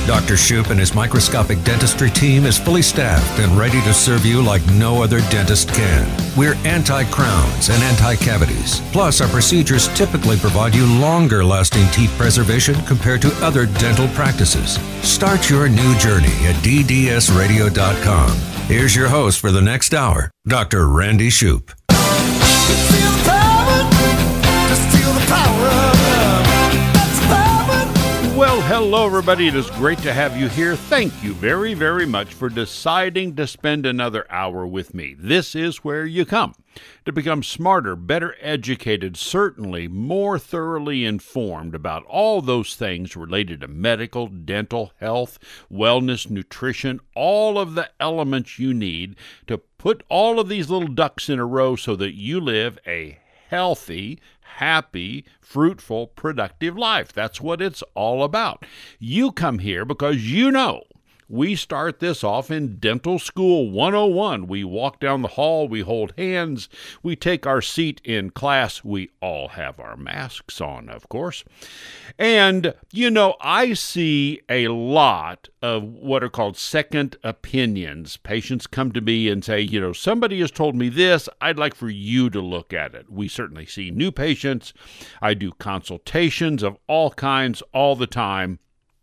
Dr. Shoup and his microscopic dentistry team is fully staffed and ready to serve you like no other dentist can. We're anti-crowns and anti-cavities. Plus, our procedures typically provide you longer-lasting teeth preservation compared to other dental practices. Start your new journey at ddsradio.com. Here's your host for the next hour, Dr. Randy Shoup. Feel the power. Just feel the power of love. That's the power. Well, hello, everybody. It is great to have you here. Thank you very, very much for deciding to spend another hour with me. This is where you come to become smarter, better educated, certainly more thoroughly informed about all those things related to medical, dental, health, wellness, nutrition, all of the elements you need to put all of these little ducks in a row so that you live a healthy, happy, fruitful, productive life. That's what it's all about. You come here because you know we start this off in Dental School 101. We walk down the hall, we hold hands, we take our seat in class. We all have our masks on, of course. And, you know, I see a lot of what are called second opinions. Patients come to me and say, you know, somebody has told me this, I'd like for you to look at it. We certainly see new patients. I do consultations of all kinds all the time.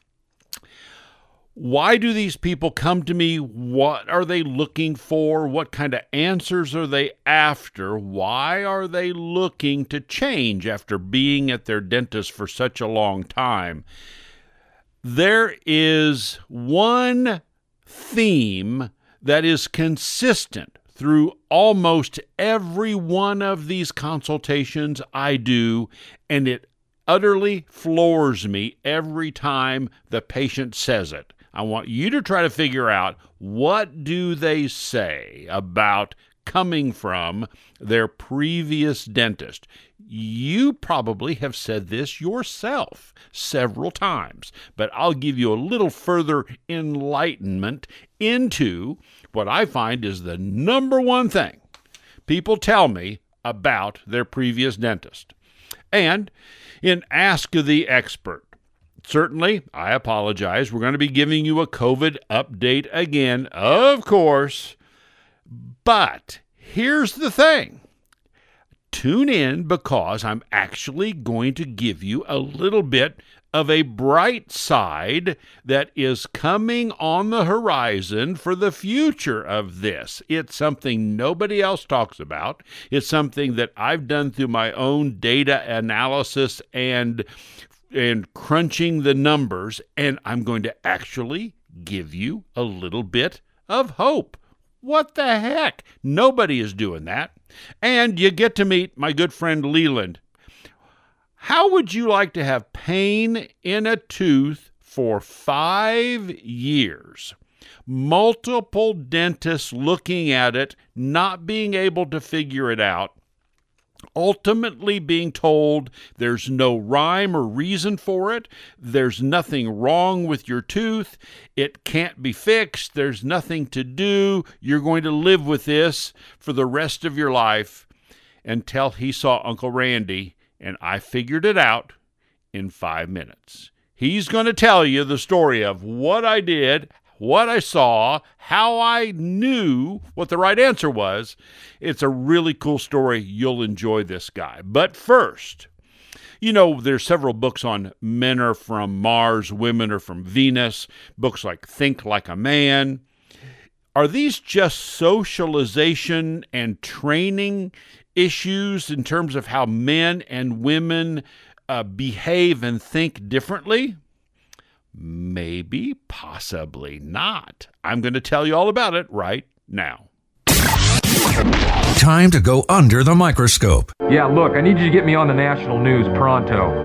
Why do these people come to me? What are they looking for? What kind of answers are they after? Why are they looking to change after being at their dentist for such a long time? There is one theme that is consistent through almost every one of these consultations I do, and it utterly floors me every time the patient says it. I want you to try to figure out, what do they say about coming from their previous dentist? You probably have said this yourself several times, but I'll give you a little further enlightenment into what I find is the number one thing people tell me about their previous dentist. And in Ask the Expert, certainly, I apologize. We're going to be giving you a COVID update again, of course. But here's the thing. Tune in, because I'm actually going to give you a little bit of a bright side that is coming on the horizon for the future of this. It's something nobody else talks about. It's something that I've done through my own data analysis and crunching the numbers, and I'm going to actually give you a little bit of hope. What the heck? Nobody is doing that. And you get to meet my good friend Leland. How would you like to have pain in a tooth for 5 years? Multiple dentists looking at it, not being able to figure it out, ultimately being told there's no rhyme or reason for it, there's nothing wrong with your tooth, it can't be fixed, there's nothing to do, you're going to live with this for the rest of your life, until he saw Uncle Randy, and I figured it out in 5 minutes. He's going to tell you the story of what I did, what I saw, how I knew what the right answer was. It's a really cool story. You'll enjoy this guy. But first, you know, there's several books on men are from Mars, women are from Venus, books like Think Like a Man. Are these just socialization and training issues in terms of how men and women behave and think differently? Maybe, possibly not. I'm going to tell you all about it right now. Time to go under the microscope. Yeah, look, I need you to get me on the national news pronto.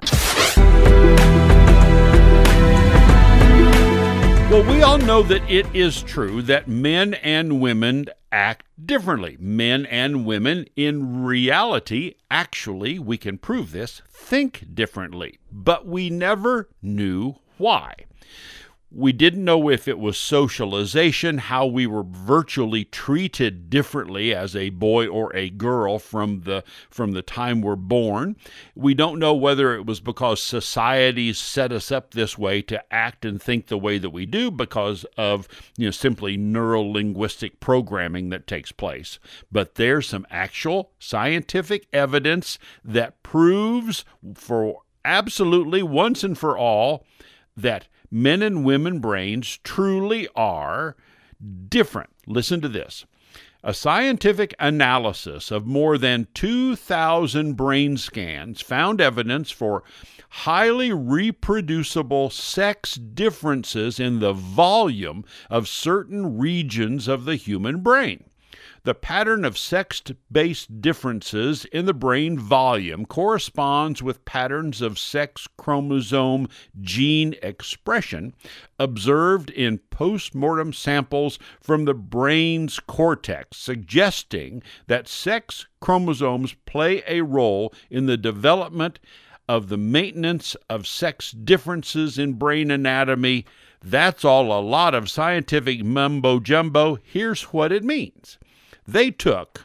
Well, we all know that it is true that men and women act differently. Men and women, in reality, actually, we can prove this, think differently. But we never knew why. We didn't know if it was socialization, how we were virtually treated differently as a boy or a girl from the time we're born. We don't know whether it was because societies set us up this way to act and think the way that we do because of simply neuro-linguistic programming that takes place. But there's some actual scientific evidence that proves for absolutely once and for all that men and women brains truly are different. Listen to this. A scientific analysis of more than 2,000 brain scans found evidence for highly reproducible sex differences in the volume of certain regions of the human brain. The pattern of sex-based differences in the brain volume corresponds with patterns of sex chromosome gene expression observed in post-mortem samples from the brain's cortex, suggesting that sex chromosomes play a role in the development of the maintenance of sex differences in brain anatomy. That's all a lot of scientific mumbo-jumbo. Here's what it means. They took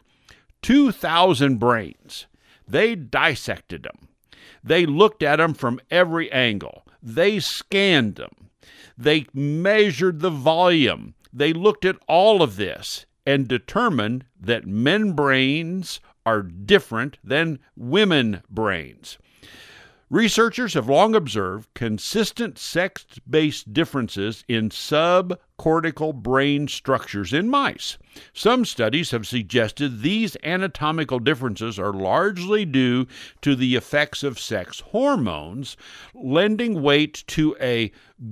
2,000 brains. They dissected them. They looked at them from every angle. They scanned them. They measured the volume. They looked at all of this and determined that men brains are different than women brains. Researchers have long observed consistent sex-based differences in subcortical brain structures in mice. Some studies have suggested these anatomical differences are largely due to the effects of sex hormones, lending weight to a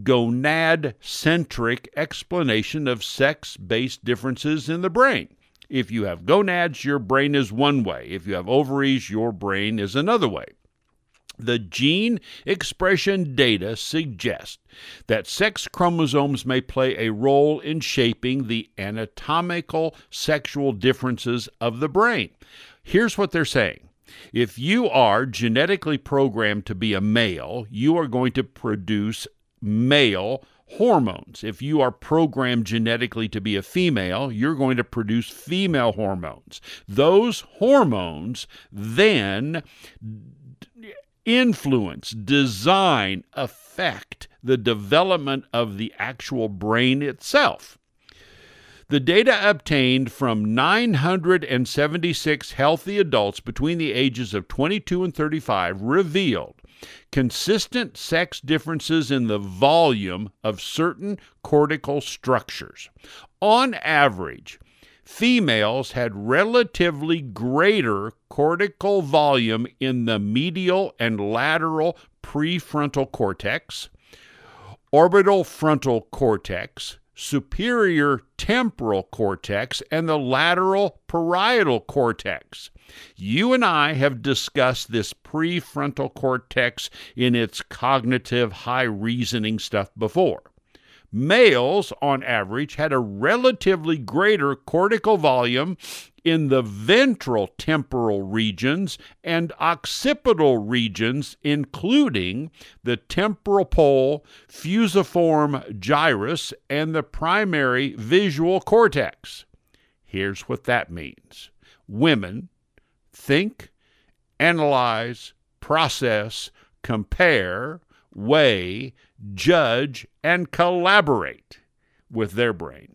gonad-centric explanation of sex-based differences in the brain. If you have gonads, your brain is one way. If you have ovaries, your brain is another way. The gene expression data suggest that sex chromosomes may play a role in shaping the anatomical sexual differences of the brain. Here's what they're saying. If you are genetically programmed to be a male, you are going to produce male hormones. If you are programmed genetically to be a female, you're going to produce female hormones. Those hormones then influence, design, affect the development of the actual brain itself. The data obtained from 976 healthy adults between the ages of 22 and 35 revealed consistent sex differences in the volume of certain cortical structures. On average, females had relatively greater cortical volume in the medial and lateral prefrontal cortex, orbital frontal cortex, superior temporal cortex, and the lateral parietal cortex. You and I have discussed this prefrontal cortex in its cognitive, high reasoning stuff before. Males, on average, had a relatively greater cortical volume in the ventral temporal regions and occipital regions, including the temporal pole, fusiform gyrus, and the primary visual cortex. Here's what that means. Women think, analyze, process, compare, weigh, judge, and collaborate with their brain.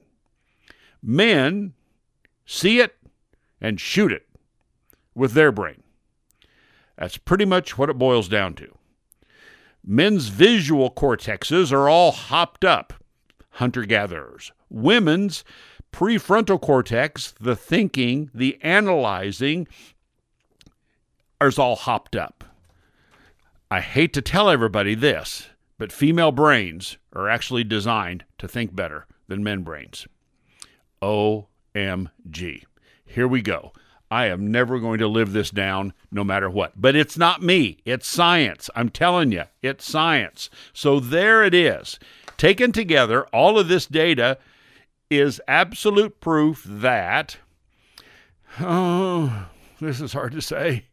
Men see it and shoot it with their brain. That's pretty much what it boils down to. Men's visual cortexes are all hopped up, hunter-gatherers. Women's prefrontal cortex, the thinking, the analyzing, is all hopped up. I hate to tell everybody this, but female brains are actually designed to think better than men brains. OMG. Here we go. I am never going to live this down no matter what. But it's not me. It's science. I'm telling you, it's science. So there it is. Taken together, all of this data is absolute proof that, this is hard to say,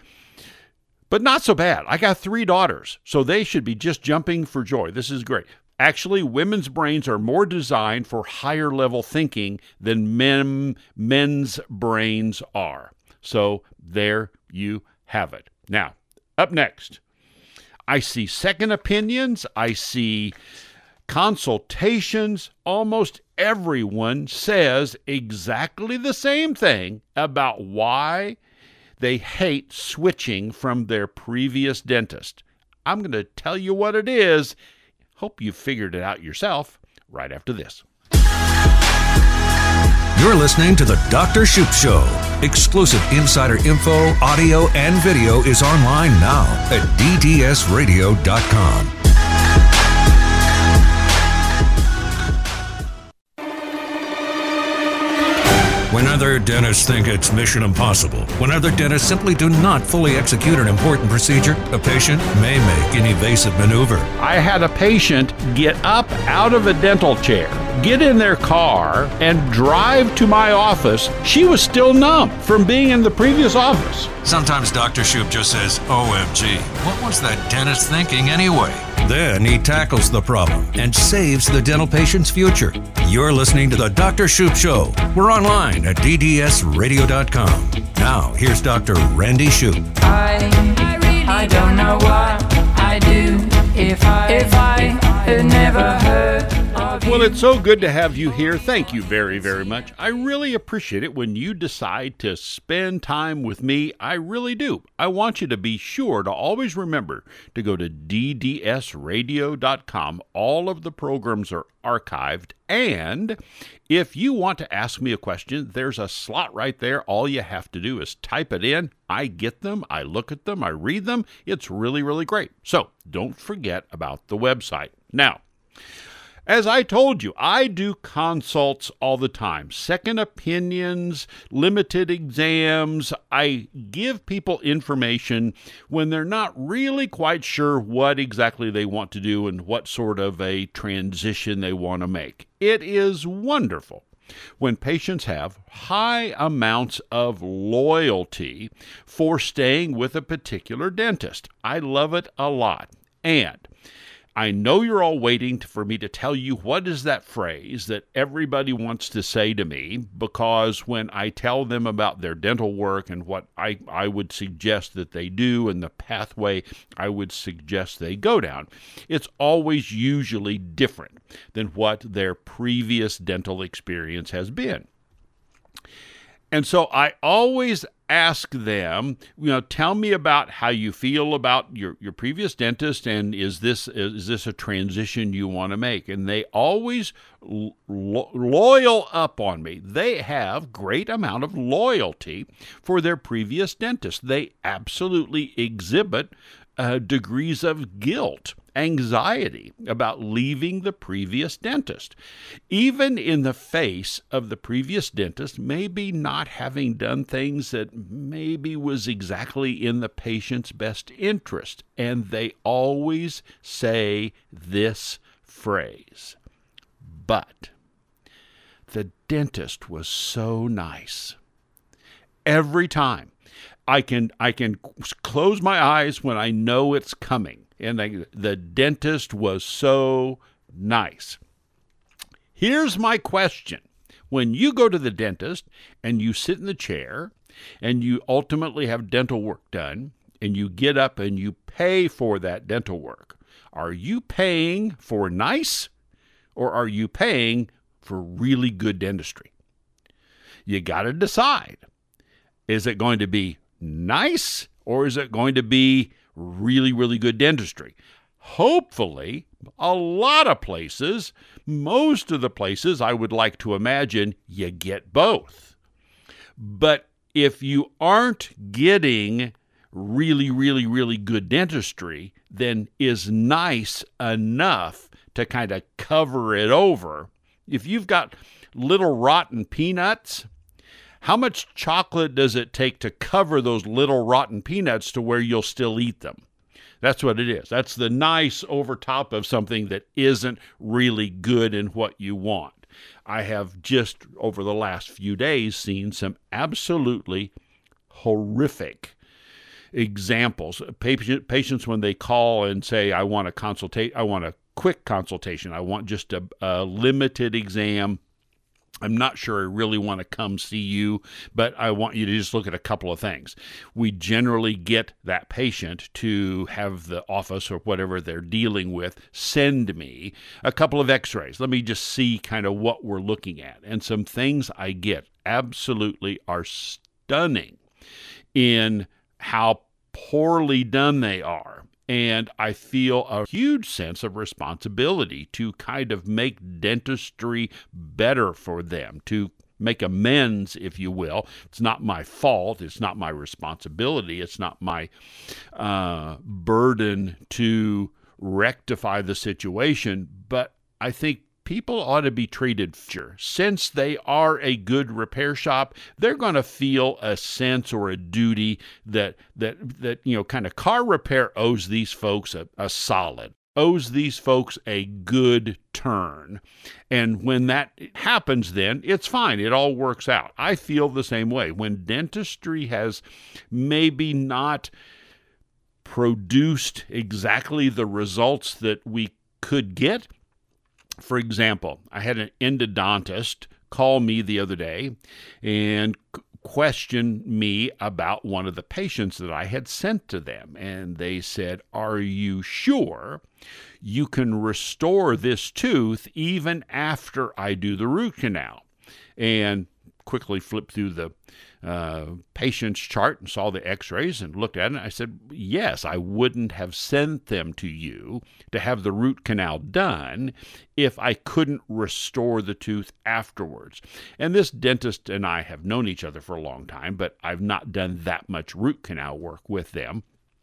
but not so bad. I got 3 daughters, so they should be just jumping for joy. This is great. Actually, women's brains are more designed for higher level thinking than men's brains are. So there you have it. Now, up next, I see second opinions. I see consultations. Almost everyone says exactly the same thing about why they hate switching from their previous dentist. I'm going to tell you what it is. Hope you figured it out yourself right after this. You're listening to The Dr. Shoop Show. Exclusive insider info, audio, and video is online now at ddsradio.com. When other dentists think it's mission impossible, when other dentists simply do not fully execute an important procedure, a patient may make an evasive maneuver. I had a patient get up out of a dental chair, get in their car, and drive to my office. She was still numb from being in the previous office. Sometimes Dr. Shoop just says, OMG, what was that dentist thinking anyway? Then he tackles the problem and saves the dental patient's future. You're listening to The Dr. Shoop Show. We're online at ddsradio.com. Now, here's Dr. Randy Shoop. I don't know what I'd do if I had never heard of you. Well, it's so good to have you here. Thank you very, very much. I really appreciate it when you decide to spend time with me. I really do. I want you to be sure to always remember to go to ddsradio.com. All of the programs are archived. And if you want to ask me a question, there's a slot right there. All you have to do is type it in. I get them. I look at them. I read them. It's really, really great. So don't forget about the website. Now, as I told you, I do consults all the time. Second opinions, limited exams. I give people information when they're not really quite sure what exactly they want to do and what sort of a transition they want to make. It is wonderful when patients have high amounts of loyalty for staying with a particular dentist. I love it a lot. And I know you're all waiting for me to tell you what is that phrase that everybody wants to say to me, because when I tell them about their dental work and what I would suggest that they do and the pathway I would suggest they go down, it's always usually different than what their previous dental experience has been. And so I always ask them, tell me about how you feel about your previous dentist, and is this a transition you want to make? And they always loyal up on me. They have great amount of loyalty for their previous dentist. They absolutely exhibit degrees of guilt, anxiety about leaving the previous dentist, even in the face of the previous dentist maybe not having done things that maybe was exactly in the patient's best interest. And they always say this phrase, but the dentist was so nice. Every time I can close my eyes when I know it's coming. And the dentist was so nice. Here's my question. When you go to the dentist and you sit in the chair and you ultimately have dental work done and you get up and you pay for that dental work, are you paying for nice or are you paying for really good dentistry? You got to decide. Is it going to be nice or is it going to be really, really good dentistry? Hopefully, a lot of places, most of the places, I would like to imagine, you get both. But if you aren't getting really, really, really good dentistry, then is nice enough to kind of cover it over. If you've got little rotten peanuts, how much chocolate does it take to cover those little rotten peanuts to where you'll still eat them? That's what it is. That's the nice over top of something that isn't really good in what you want. I have just over the last few days seen some absolutely horrific examples. Patients when they call and say, I want a quick consultation. I want just a limited exam. I'm not sure I really want to come see you, but I want you to just look at a couple of things. We generally get that patient to have the office or whatever they're dealing with send me a couple of x-rays. Let me just see kind of what we're looking at. And some things I get absolutely are stunning in how poorly done they are. And I feel a huge sense of responsibility to kind of make dentistry better for them, to make amends, if you will. It's not my fault. It's not my responsibility. It's not my burden to rectify the situation. But I think people ought to be treated fair. Since they are a good repair shop, they're going to feel a sense or a duty that kind of car repair owes these folks a solid, owes these folks a good turn. And when that happens, then it's fine. It all works out. I feel the same way. When dentistry has maybe not produced exactly the results that we could get. For example, I had an endodontist call me the other day and question me about one of the patients that I had sent to them. And they said, "Are you sure you can restore this tooth even after I do the root canal?" And quickly flipped through the patient's chart and saw the x-rays and looked at it. And I said, yes, I wouldn't have sent them to you to have the root canal done if I couldn't restore the tooth afterwards. And this dentist and I have known each other for a long time, but I've not done that much root canal work with them.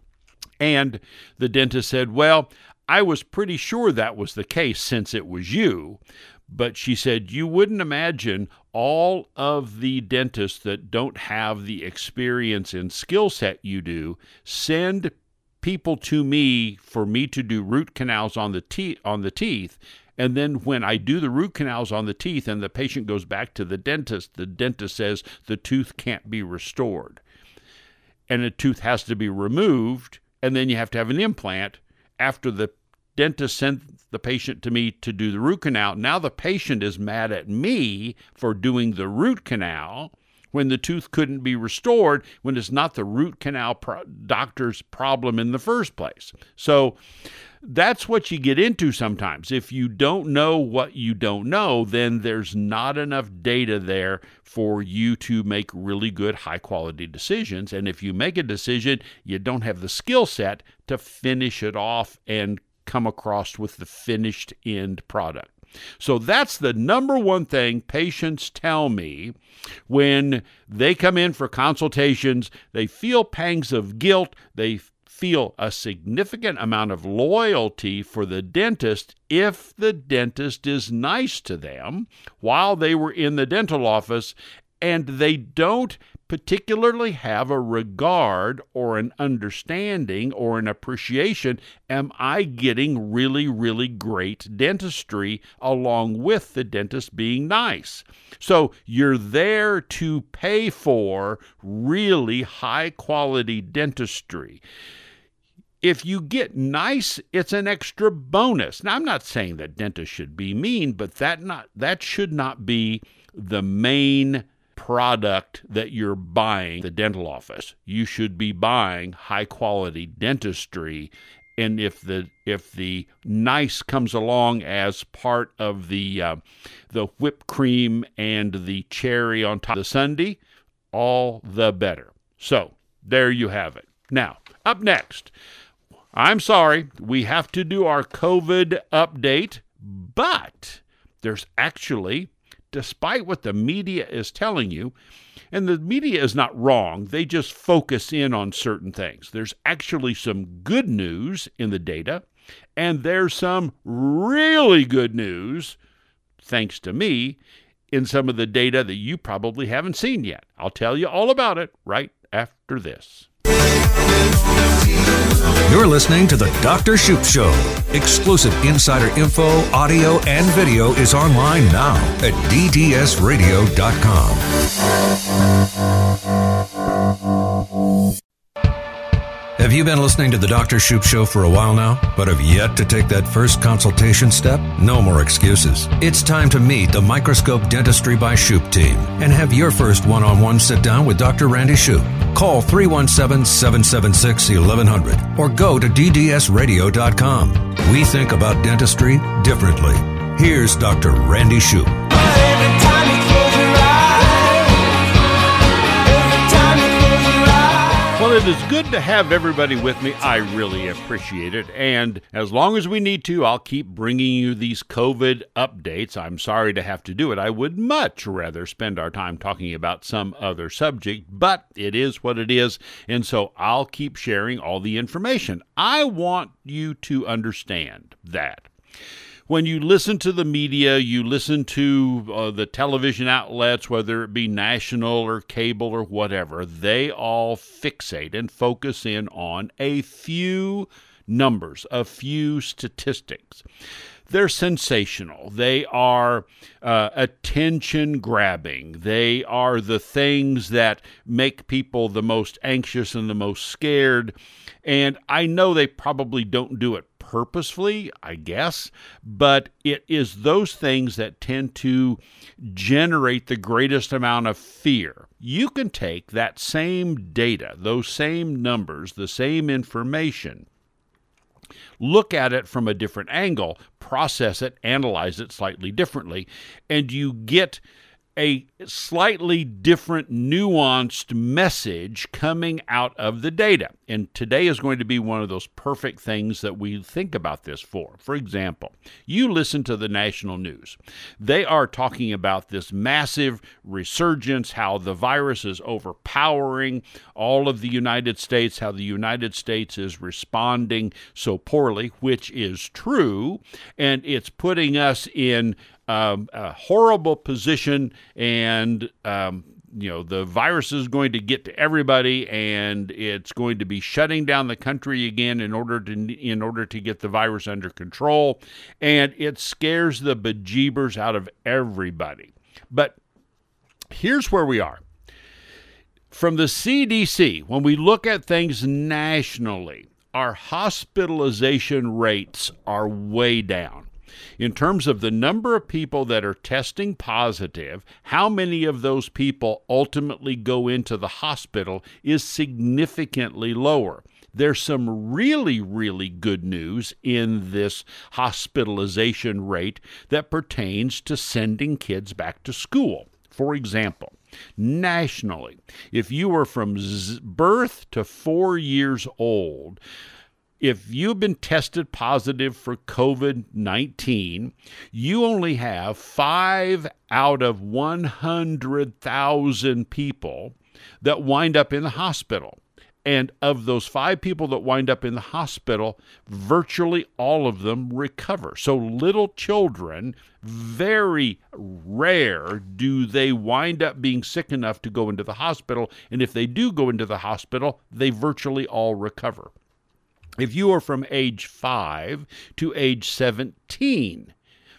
And the dentist said, well, I was pretty sure that was the case since it was you. But she said, you wouldn't imagine all of the dentists that don't have the experience and skill set you do send people to me for me to do root canals on the teeth. And then when I do the root canals on the teeth and the patient goes back to the dentist says the tooth can't be restored. And the tooth has to be removed, and then you have to have an implant after the dentist sent the patient to me to do the root canal. Now the patient is mad at me for doing the root canal when the tooth couldn't be restored, when it's not the root canal doctor's problem in the first place. So that's what you get into sometimes. If you don't know what you don't know, then there's not enough data there for you to make really good, high-quality decisions. And if you make a decision, you don't have the skill set to finish it off and come across with the finished end product. So that's the number one thing patients tell me when they come in for consultations. They feel pangs of guilt. They feel a significant amount of loyalty for the dentist if the dentist is nice to them while they were in the dental office, and they don't particularly have a regard or an understanding or an appreciation. Am I getting really, really great dentistry along with the dentist being nice? So you're there to pay for really high-quality dentistry. If you get nice, it's an extra bonus. Now, I'm not saying that dentists should be mean, but that should not be the main product that you're buying the dental office. You should be buying high quality dentistry, and if the nice comes along as part of the whipped cream and the cherry on top of the sundae, all the better. So there you have it. Now, up next, I'm sorry, we have to do our COVID update, but there's actually, despite what the media is telling you, and the media is not wrong, they just focus in on certain things. There's actually some good news in the data, and there's some really good news, thanks to me, in some of the data that you probably haven't seen yet. I'll tell you all about it right after this. You're listening to The Dr. Shoop Show. Exclusive insider info, audio, and video is online now at ddsradio.com. Have Have you been listening to the Dr. Shoop Show for a while now, but have yet to take that first consultation step? No more excuses. It's time to meet the Microscope Dentistry by Shoop team and have your first one-on-one sit-down with Dr. Randy Shoop. Call 317-776-1100 or go to ddsradio.com. We think about dentistry differently. Here's Dr. Randy Shoop. Well, it is good to have everybody with me. I really appreciate it. And as long as we need to, I'll keep bringing you these COVID updates. I'm sorry to have to do it. I would much rather spend our time talking about some other subject, but it is what it is. And so I'll keep sharing all the information. I want you to understand that when you listen to the media, you listen to the television outlets, whether it be national or cable or whatever, they all fixate and focus in on a few numbers, a few statistics. They're sensational. They are attention-grabbing. They are the things that make people the most anxious and the most scared. And I know they probably don't do it purposefully, I guess, but it is those things that tend to generate the greatest amount of fear. You can take that same data, those same numbers, the same information, look at it from a different angle, process it, analyze it slightly differently, and you get a slightly different, nuanced message coming out of the data. And today is going to be one of those perfect things that we think about this for. For example, you listen to the national news. They are talking about this massive resurgence, how the virus is overpowering all of the United States, how the United States is responding so poorly, which is true, and it's putting us in a horrible position, and the virus is going to get to everybody, and it's going to be shutting down the country again in order to get the virus under control, and it scares the bejeebers out of everybody. But here's where we are. From the CDC, when we look at things nationally, our hospitalization rates are way down. In terms of the number of people that are testing positive, how many of those people ultimately go into the hospital is significantly lower. There's some really, really good news in this hospitalization rate that pertains to sending kids back to school. For example, nationally, if you were from birth to 4 years old, if you've been tested positive for COVID-19, you only have 5 out of 100,000 people that wind up in the hospital. And of those 5 people that wind up in the hospital, virtually all of them recover. So little children, very rare do they wind up being sick enough to go into the hospital. And if they do go into the hospital, they virtually all recover. If you are from age 5 to age 17,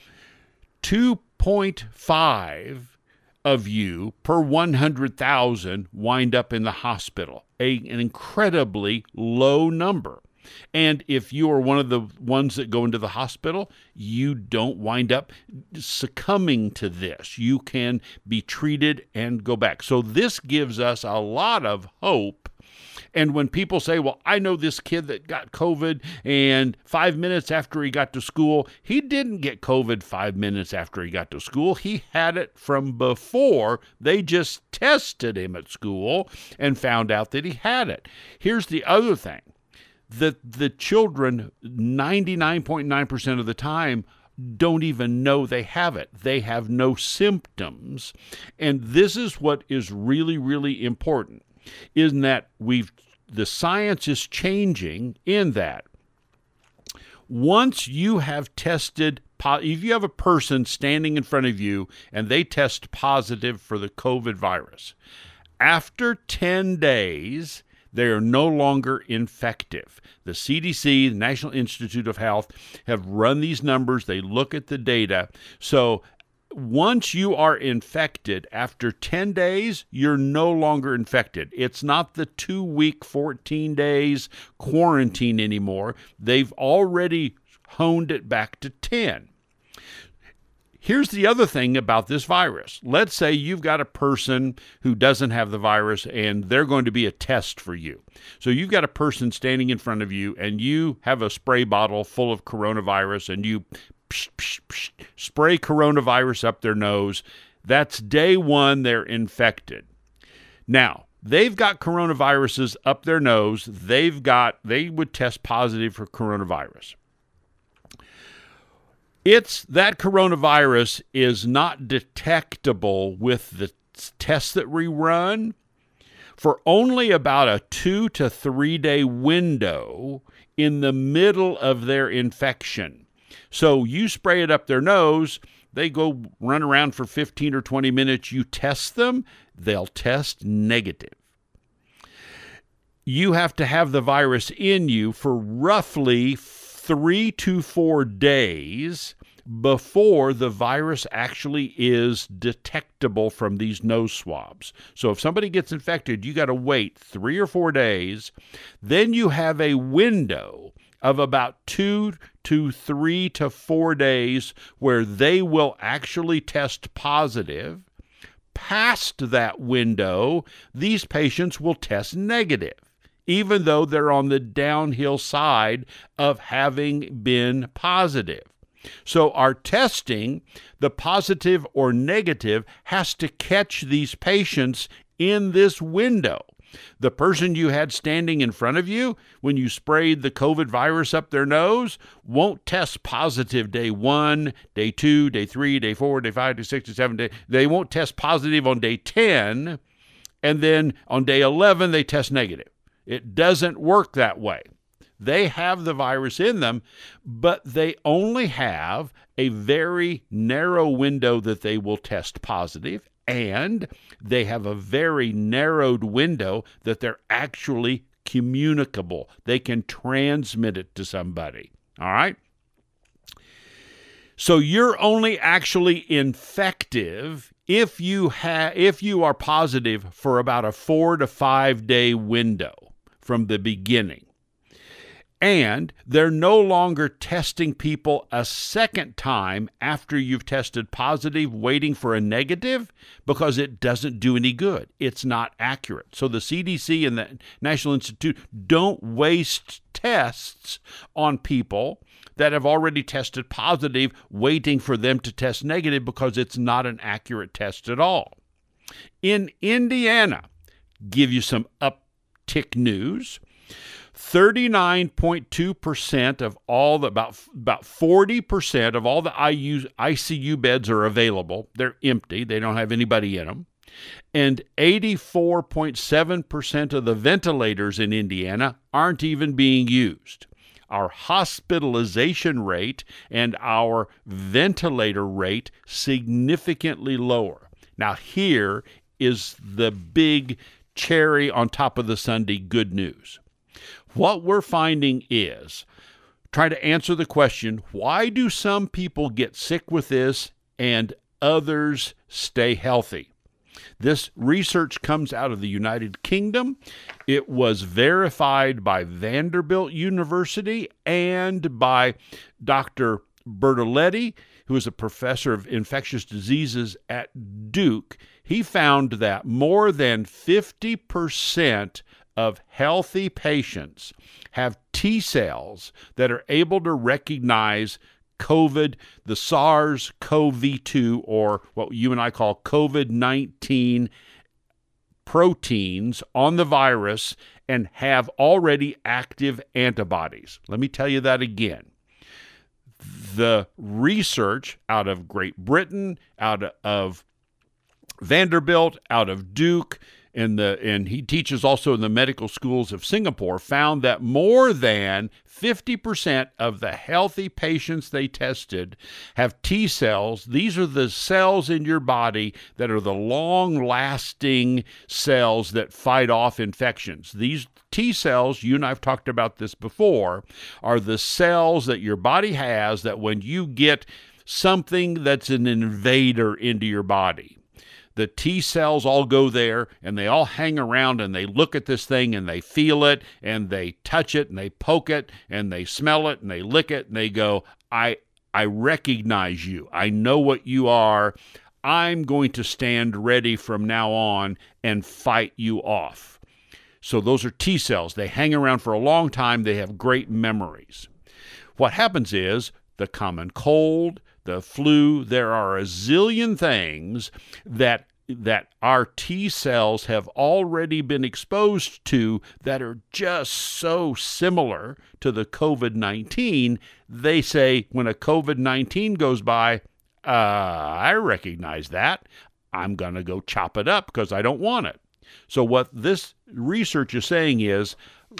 2.5 of you per 100,000 wind up in the hospital, an incredibly low number. And if you are one of the ones that go into the hospital, you don't wind up succumbing to this. You can be treated and go back. So this gives us a lot of hope. And when people say, well, I know this kid that got COVID, and 5 minutes after he got to school, he didn't get COVID 5 minutes after he got to school. He had it from before. They just tested him at school and found out that he had it. Here's the other thing. The children, 99.9% of the time, don't even know they have it. They have no symptoms. And this is what is really, really important, is that the science is changing in that once you have tested, if you have a person standing in front of you and they test positive for the COVID virus, after 10 days, they are no longer infective. The CDC, the National Institute of Health, have run these numbers. They look at the data. So once you are infected, after 10 days, you're no longer infected. It's not the 2-week, 14 days quarantine anymore. They've already honed it back to 10. Here's the other thing about this virus. Let's say you've got a person who doesn't have the virus and they're going to be a test for you. So you've got a person standing in front of you and you have a spray bottle full of coronavirus and you spray coronavirus up their nose. That's day 1, they're infected. Now, they've got coronaviruses up their nose. They would test positive for coronavirus. That coronavirus is not detectable with the tests that we run for only about a 2 to 3 day window in the middle of their infection. So you spray it up their nose, they go run around for 15 or 20 minutes, you test them, they'll test negative. You have to have the virus in you for roughly 3 to 4 days before the virus actually is detectable from these nose swabs. So if somebody gets infected, you got to wait 3 or 4 days. Then you have a window of about 2 to 3 to 4 days where they will actually test positive. Past that window, these patients will test negative, even though they're on the downhill side of having been positive. So our testing, the positive or negative, has to catch these patients in this window. The person you had standing in front of you when you sprayed the COVID virus up their nose won't test positive day 1, day 2, day 3, day 4, day 5, day 6, day 7, they won't test positive on day 10, and then on day 11 they test negative. It doesn't work that way. They have the virus in them, but they only have a very narrow window that they will test positive, and they have a very narrowed window that they're actually communicable. They can transmit it to somebody. All right? So you're only actually infective if you are positive for about a 4 to 5 day window from the beginning. And they're no longer testing people a second time after you've tested positive, waiting for a negative, because it doesn't do any good. It's not accurate. So the CDC and the National Institute don't waste tests on people that have already tested positive, waiting for them to test negative, because it's not an accurate test at all. In Indiana, give you some uptick news. 39.2% of all the, about 40% of all the ICU beds are available. They're empty. They don't have anybody in them. And 84.7% of the ventilators in Indiana aren't even being used. Our hospitalization rate and our ventilator rate significantly lower. Now, here is the big cherry on top of the sundae good news. What we're finding is, try to answer the question, why do some people get sick with this and others stay healthy? This research comes out of the United Kingdom. It was verified by Vanderbilt University and by Dr. Bertoletti, who is a professor of infectious diseases at Duke. He found that more than 50% of healthy patients have T cells that are able to recognize COVID, the SARS-CoV-2, or what you and I call COVID-19 proteins on the virus, and have already active antibodies. Let me tell you that again. The research out of Great Britain, out of Vanderbilt, out of Duke, and he teaches also in the medical schools of Singapore, found that more than 50% of the healthy patients they tested have T cells. These are the cells in your body that are the long-lasting cells that fight off infections. These T cells, you and I have talked about this before, are the cells that your body has that when you get something that's an invader into your body. The T cells all go there, and they all hang around, and they look at this thing, and they feel it, and they touch it, and they poke it, and they smell it, and they lick it, and they go, I recognize you. I know what you are. I'm going to stand ready from now on and fight you off. So those are T cells. They hang around for a long time. They have great memories. What happens is the common cold, the flu, there are a zillion things that our T cells have already been exposed to that are just so similar to the COVID-19. They say when a COVID-19 goes by, I recognize that. I'm going to go chop it up because I don't want it. So what this research is saying is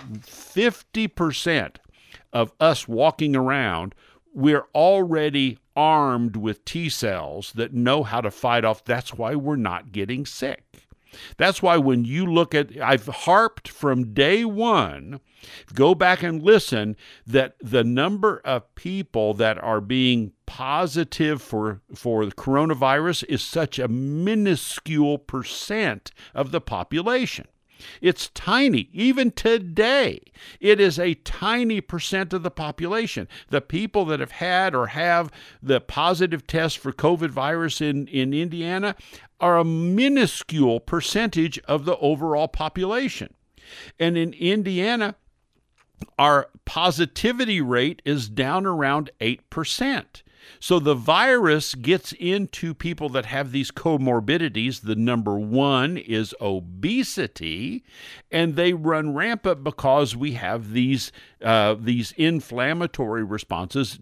50% of us walking around, we're already armed with T cells that know how to fight off. That's why we're not getting sick. That's why when you look at, I've harped from day one, go back and listen, that the number of people that are being positive for the coronavirus is such a minuscule percent of the population. It's tiny. Even today, it is a tiny percent of the population. The people that have had or have the positive test for COVID virus in Indiana are a minuscule percentage of the overall population. And in Indiana, our positivity rate is down around 8%. So the virus gets into people that have these comorbidities. The number one is obesity, and they run rampant because we have these inflammatory responses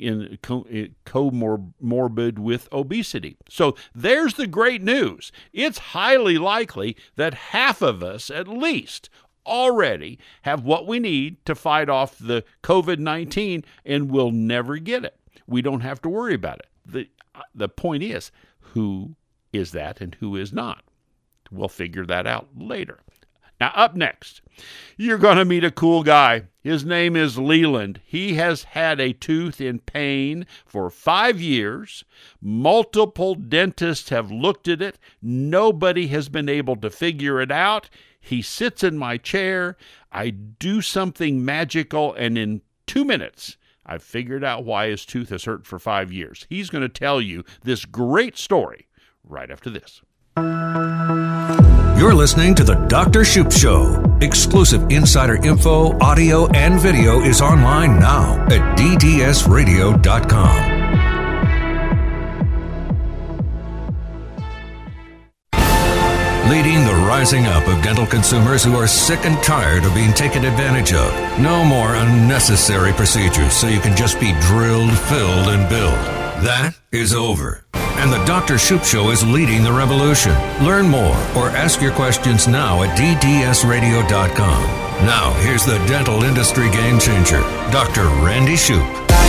comorbid with obesity. So there's the great news. It's highly likely that half of us, at least, already have what we need to fight off the COVID-19, and we'll never get it. We don't have to worry about it. The point is, who is that and who is not? We'll figure that out later. Now, up next, you're going to meet a cool guy. His name is Leland. He has had a tooth in pain for 5 years. Multiple dentists have looked at it. Nobody has been able to figure it out. He sits in my chair. I do something magical, and in 2 minutes, I've figured out why his tooth has hurt for 5 years. He's going to tell you this great story right after this. You're listening to The Dr. Shoop Show. Exclusive insider info, audio, and video is online now at ddsradio.com. Leading the rising up of dental consumers who are sick and tired of being taken advantage of. No more unnecessary procedures so you can just be drilled, filled, and billed. That is over. And the Dr. Shoop Show is leading the revolution. Learn more or ask your questions now at ddsradio.com. Now, here's the dental industry game changer, Dr. Randy Shoop.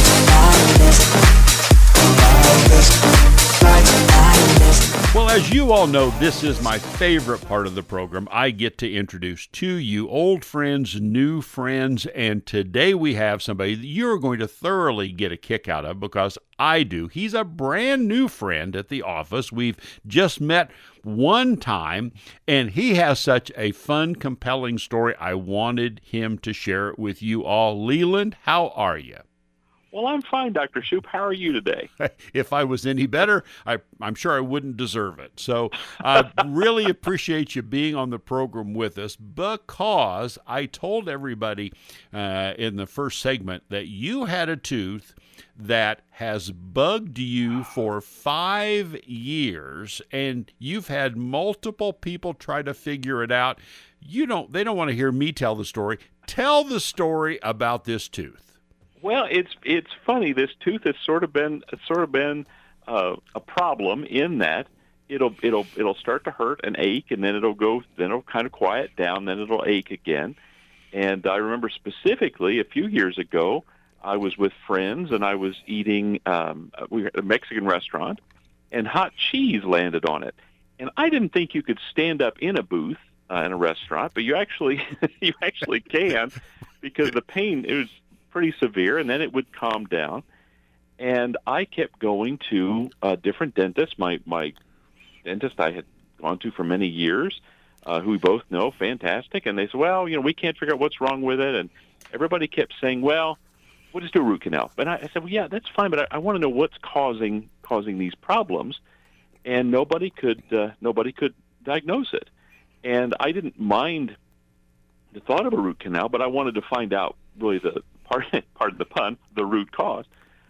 Well, as you all know, this is my favorite part of the program. I get to introduce to you old friends, new friends, and today we have somebody that you're going to thoroughly get a kick out of because I do. He's a brand new friend at the office. We've just met one time, and he has such a fun, compelling story. I wanted him to share it with you all. Leland, how are you? Well, I'm fine, Dr. Shoop. How are you today? If I was any better, I'm sure I wouldn't deserve it. So I really appreciate you being on the program with us because I told everybody in the first segment that you had a tooth that has bugged you for 5 years, and you've had multiple people try to figure it out. They don't want to hear me tell the story. Tell the story about this tooth. Well, it's funny. This tooth has sort of been a problem in that it'll start to hurt and ache, and then it'll kind of quiet down, then it'll ache again. And I remember specifically a few years ago, I was with friends and I was eating we were at a Mexican restaurant, and hot cheese landed on it. And I didn't think you could stand up in a booth in a restaurant, but you actually can because the pain, it was pretty severe, and then it would calm down. And I kept going to different dentists. My dentist I had gone to for many years, who we both know, fantastic. And they said, well, we can't figure out what's wrong with it. And everybody kept saying, well, we'll just do a root canal. But I said, well, yeah, that's fine, but I want to know what's causing these problems. And nobody could diagnose it. And I didn't mind the thought of a root canal, but I wanted to find out really the pardon the pun, the root cause.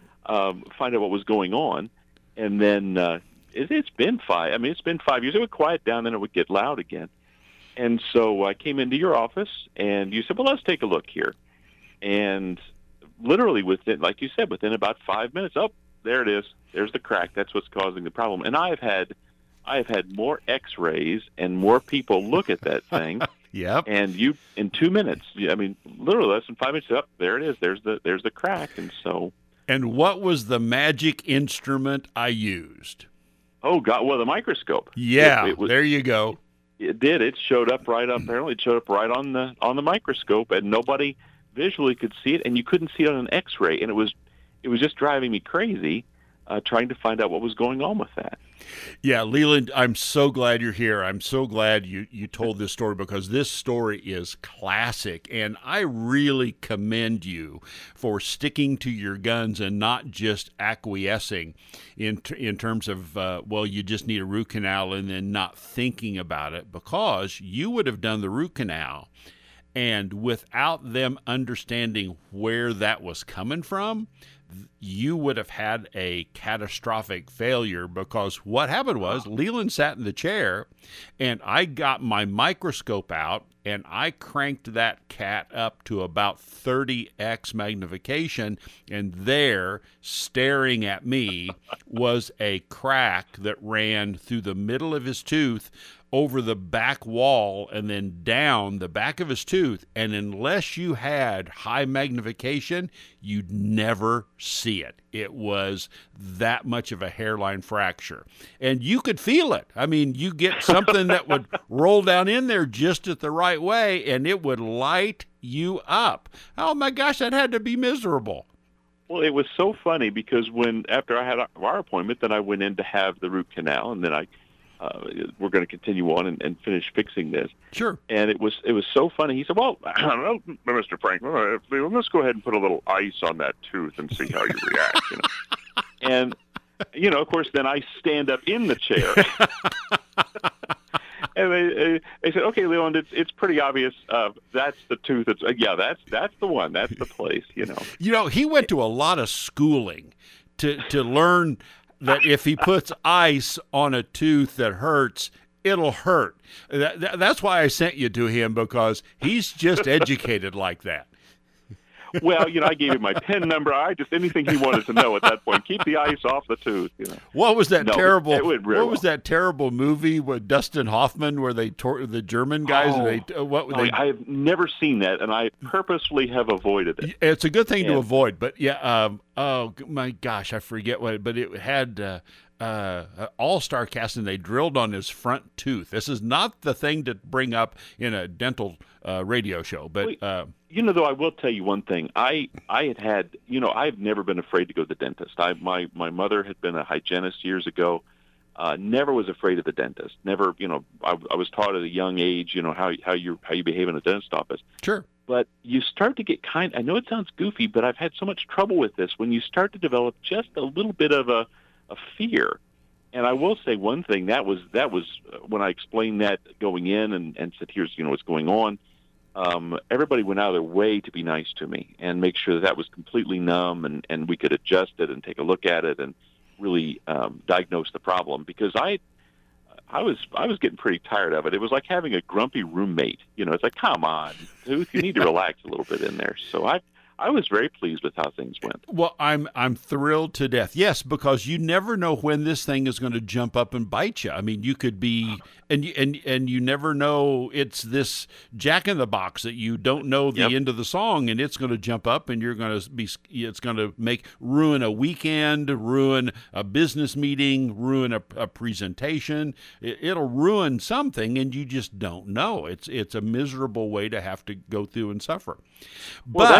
Find out what was going on, and then it's been 5 years. It would quiet down, then it would get loud again. And so I came into your office, and you said, well, let's take a look here. And literally within about 5 minutes, there it is. There's the crack. That's what's causing the problem. And I have had more X-rays and more people look at that thing. Yep. And you, in 2 minutes, literally less than 5 minutes, there it is. There's the crack. And so. And what was the magic instrument I used? Oh, God. Well, the microscope. Yeah, there you go. It did. It showed up apparently it showed up right on the microscope, and nobody visually could see it, and you couldn't see it on an X-ray. And it was just driving me crazy trying to find out what was going on with that. Yeah, Leland, I'm so glad you're here. I'm so glad you told this story, because this story is classic, and I really commend you for sticking to your guns and not just acquiescing in terms of, you just need a root canal and then not thinking about it, because you would have done the root canal, and without them understanding where that was coming from, you would have had a catastrophic failure, because what happened was Leland sat in the chair, and I got my microscope out, and I cranked that cat up to about 30x magnification, and there, staring at me, was a crack that ran through the middle of his tooth, over the back wall, and then down the back of his tooth. And unless you had high magnification, you'd never see it. It was that much of a hairline fracture. And you could feel it. I mean, you get something that would roll down in there just at the right way, and it would light you up. Oh, my gosh, that had to be miserable. Well, it was so funny, because after I had our appointment, then I went in to have the root canal, and then we're going to continue on and finish fixing this. Sure. And it was so funny. He said, well, I don't know, Mr. Frank, let's go ahead and put a little ice on that tooth and see how you react. And, of course, then I stand up in the chair. And they said, okay, Leland, it's pretty obvious. That's the tooth. That's the one. That's the place, He went to a lot of schooling to learn that if he puts ice on a tooth that hurts, it'll hurt. That's why I sent you to him, because he's just educated like that. Well, I gave him my PIN number. Anything he wanted to know at that point. Keep the ice off the tooth. What was that terrible? Was that terrible movie with Dustin Hoffman where they tore the German guys? I have never seen that, and I purposely have avoided it. It's a good thing to avoid, but yeah. Oh my gosh, I forget what. But it had. All-star casting, they drilled on his front tooth. This is not the thing to bring up in a dental radio show, but though, I will tell you one thing. I had I've never been afraid to go to the dentist. My mother had been a hygienist years ago. Never was afraid of the dentist. Never, I was taught at a young age, how you behave in a dentist office. Sure. But you start to get I know it sounds goofy, but I've had so much trouble with this. When you start to develop just a little bit of a fear. And I will say one thing, that was when I explained that going in and said, here's, what's going on. Everybody went out of their way to be nice to me and make sure that was completely numb and we could adjust it and take a look at it and really diagnose the problem, because I was getting pretty tired of it. It was like having a grumpy roommate. It's like, come on, tooth, you need to relax a little bit in there. So I was very pleased with how things went. Well, I'm thrilled to death. Yes, because you never know when this thing is going to jump up and bite you. I mean, you could be, and you never know. It's this Jack in the Box that you don't know the end of the song, and it's going to jump up, and you're going to be. It's going to ruin a weekend, ruin a business meeting, ruin a presentation. It'll ruin something, and you just don't know. It's a miserable way to have to go through and suffer. Well, that's the worst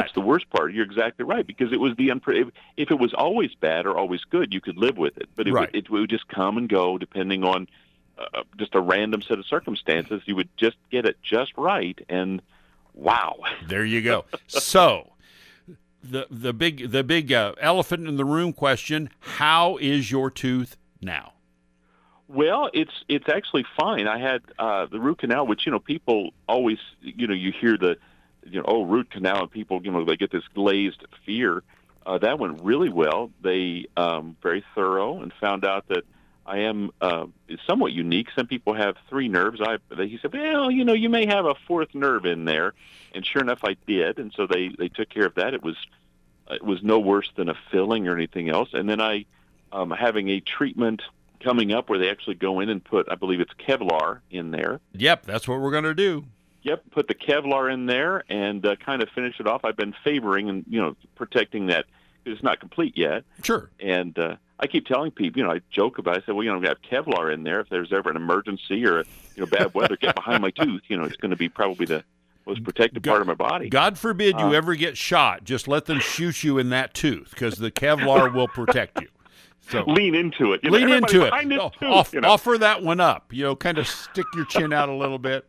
part, you're exactly right, because it was if it was always bad or always good, you could live with it. But it would just come and go depending on just a random set of circumstances. You would just get it just right, and wow. There you go. So the big elephant in the room question: how is your tooth now? Well, it's actually fine. I had the root canal, which people always you hear the root canal, and people they get this glazed fear. That went really well. They very thorough and found out that I am somewhat unique. Some people have 3 nerves. He said, well, you may have a 4th nerve in there, and sure enough, I did. And so they took care of that. It was no worse than a filling or anything else. And then I having a treatment coming up where they actually go in and put, I believe it's Kevlar in there. Yep, that's what we're going to do. Yep, put the Kevlar in there and kind of finish it off. I've been favoring and protecting that. It's not complete yet. Sure. And I keep telling people, I joke about it. I said, well, we have Kevlar in there. If there's ever an emergency or bad weather, get behind my tooth. It's going to be probably the most protected part of my body. God forbid you ever get shot. Just let them shoot you in that tooth, because the Kevlar will protect you. So lean into it. Lean into it. Tooth, offer that one up. Kind of stick your chin out a little bit.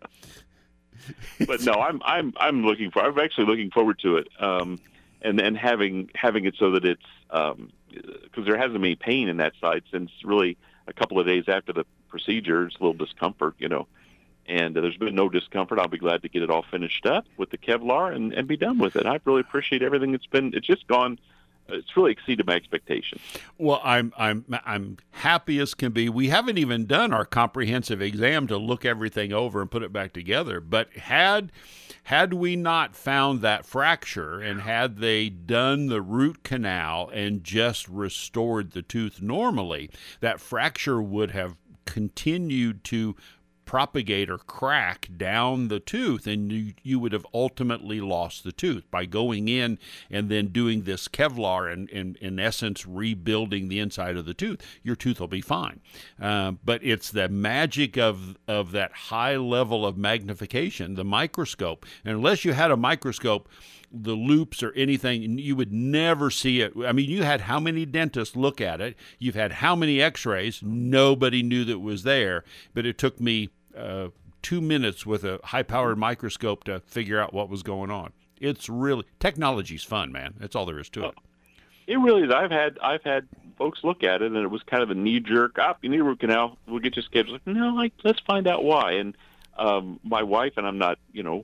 But no, I'm actually looking forward to it. And then having it so that it's because there hasn't been any pain in that side since really a couple of days after the procedure. It's a little discomfort, and there's been no discomfort. I'll be glad to get it all finished up with the Kevlar and be done with it. I really appreciate everything. It's just gone. It's really exceeded my expectations. Well, I'm happy as can be. We haven't even done our comprehensive exam to look everything over and put it back together. But had we not found that fracture, and had they done the root canal and just restored the tooth normally, that fracture would have continued to propagate or crack down the tooth, and you would have ultimately lost the tooth. By going in and then doing this Kevlar and in essence rebuilding the inside of the tooth, your tooth will be fine. But it's the magic of that high level of magnification, the microscope. And unless you had a microscope, the loops or anything, you would never see it. I mean, you had how many dentists look at it? You've had how many x-rays? Nobody knew that it was there. But it took me 2 minutes with a high-powered microscope to figure out what was going on. It's really, technology's fun, man. That's all there is to it. It really is. I've had folks look at it, and it was kind of a knee-jerk, you need a root canal, we'll get you scheduled. No, let's find out why. And my wife, and I'm not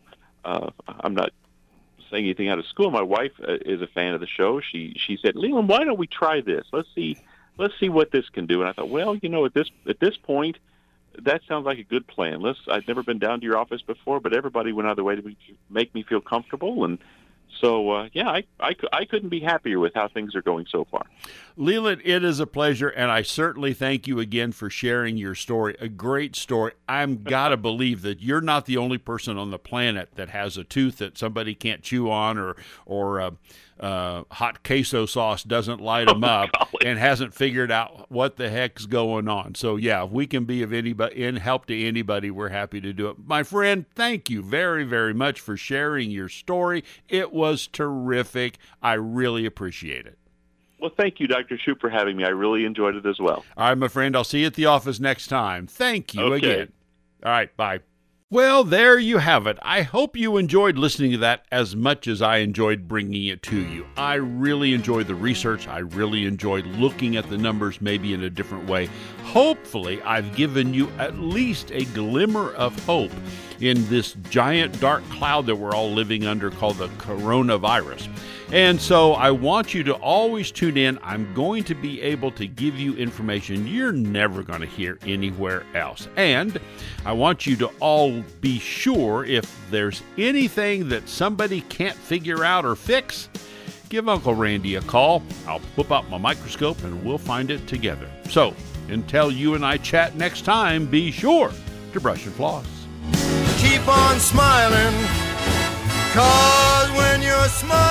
saying anything out of school. My wife is a fan of the show. She said, Leland, why don't we try this? Let's see what this can do. And I thought, well, at this point, that sounds like a good plan. I've never been down to your office before, but everybody went out of their way to make me feel comfortable. And so, I couldn't be happier with how things are going so far. Leland, it is a pleasure, and I certainly thank you again for sharing your story. A great story. I'm got to believe that you're not the only person on the planet that has a tooth that somebody can't chew on, or hot queso sauce doesn't light them up, and hasn't figured out what the heck's going on. So, yeah, if we can be of help to anybody, we're happy to do it. My friend, thank you very, very much for sharing your story. It was terrific. I really appreciate it. Well, thank you, Dr. Shoup, for having me. I really enjoyed it as well. All right, my friend. I'll see you at the office next time. Thank you again. All right, bye. Well, there you have it. I hope you enjoyed listening to that as much as I enjoyed bringing it to you. I really enjoyed the research. I really enjoyed looking at the numbers maybe in a different way. Hopefully, I've given you at least a glimmer of hope in this giant dark cloud that we're all living under called the coronavirus. And so I want you to always tune in. I'm going to be able to give you information you're never going to hear anywhere else. And I want you to all be sure, if there's anything that somebody can't figure out or fix, give Uncle Randy a call. I'll whip out my microscope and we'll find it together. So until you and I chat next time, be sure to brush and floss. Keep on smiling, 'cause when you're smiling,